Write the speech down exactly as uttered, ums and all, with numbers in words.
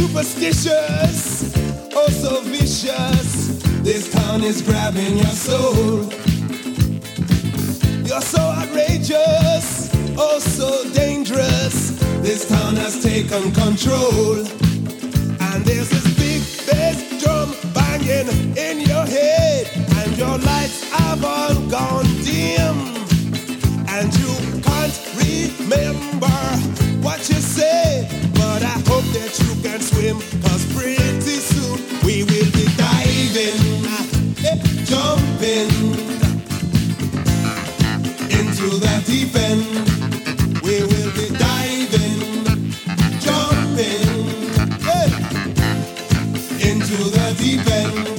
superstitious, oh so vicious. This town is grabbing your soul. You're so outrageous, oh so dangerous. This town has taken control. And there's this big bass drum banging in your head, and your lights have all gone dim, and you can't remember what you said. But I hope that you can swim, cause pretty soon we will be diving, eh, jumping into the deep end. We will be diving, jumping, eh, into the deep end.